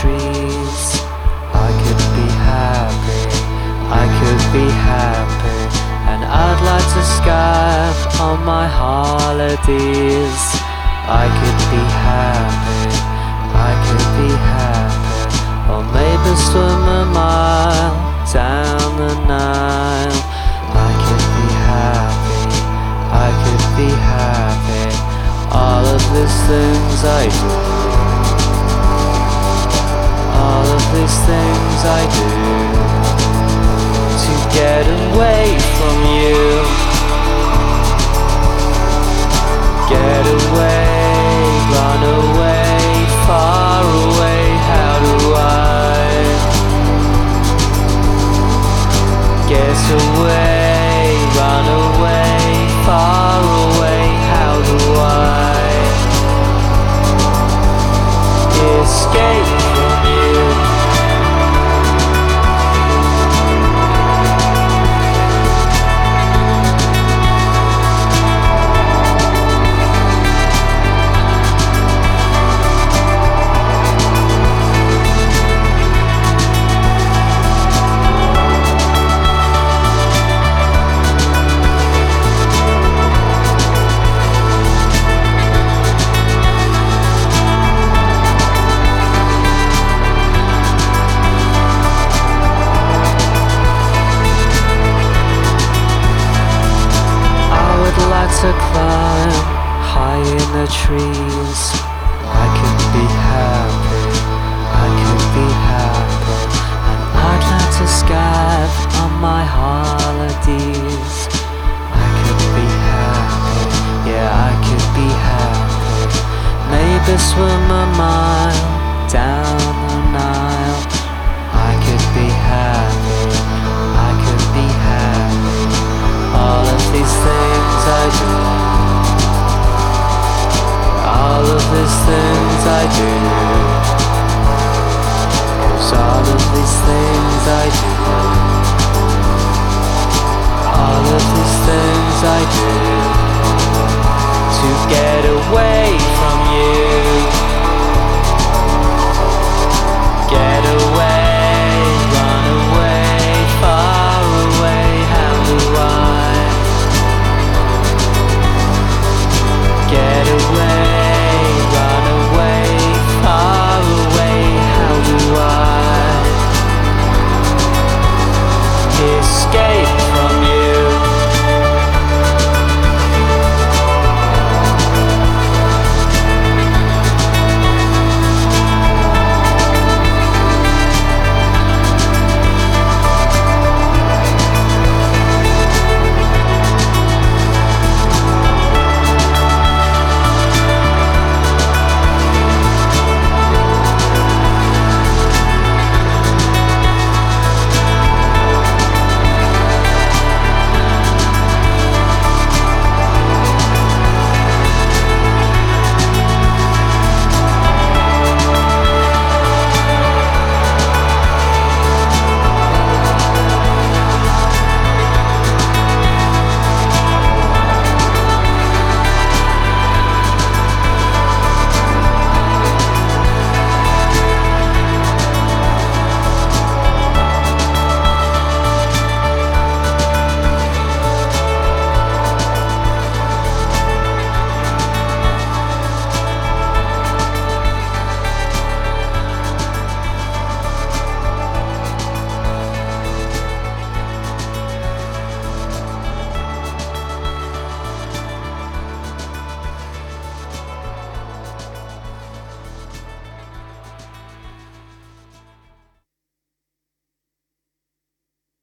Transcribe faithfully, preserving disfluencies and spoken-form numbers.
trees. I could be happy, I could be happy, and I'd like to Skype on my holidays. I could be happy, I could be happy, or maybe swim a mile down the Nile. I could be happy, I could be happy, all of these things I do, all of these things I do, to get away from you, get away, run away, far away. How do I get away, run away, far away? How do I escape from you? To climb high in the trees. I could be happy, I could be happy, and I'd like to Skype on my holidays. I could be happy, yeah, I could be happy, maybe swim a mile down the Nile. I could be happy, I could be happy, all of these things I do, all of these things I do,